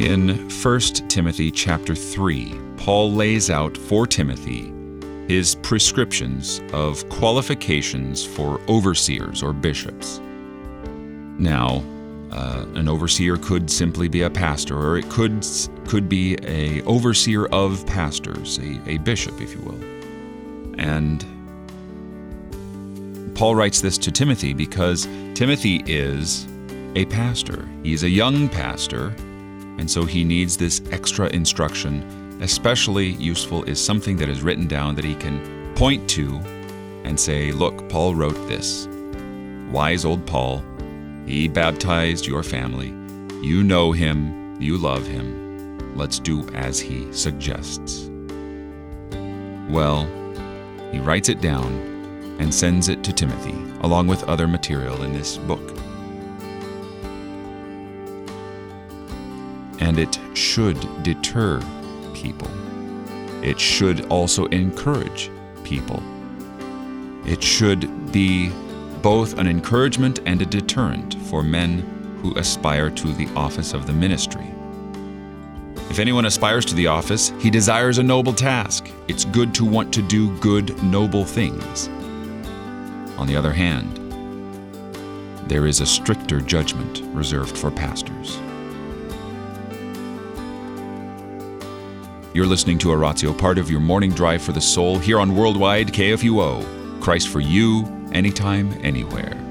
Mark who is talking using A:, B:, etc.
A: In 1 Timothy chapter 3, Paul lays out for Timothy his prescriptions of qualifications for overseers or bishops. Now, an overseer could simply be a pastor, or it could be an overseer of pastors, a bishop, if you will. And Paul writes this to Timothy because Timothy is a pastor. He's a young pastor, and so he needs this extra instruction. Especially useful is something that is written down that he can point to and say, look, Paul wrote this. Wise old Paul. He baptized your family. You know him. You love him. Let's do as he suggests. Well, he writes it down and sends it to Timothy, along with other material in this book. And it should deter people. It should also encourage people. It should be both an encouragement and a deterrent for men who aspire to the office of the ministry. If anyone aspires to the office, he desires a noble task. It's good to want to do good, noble things. On the other hand, there is a stricter judgment reserved for pastors. You're listening to Oratio, part of your morning drive for the soul, here on Worldwide KFUO. Christ for you, anytime, anywhere.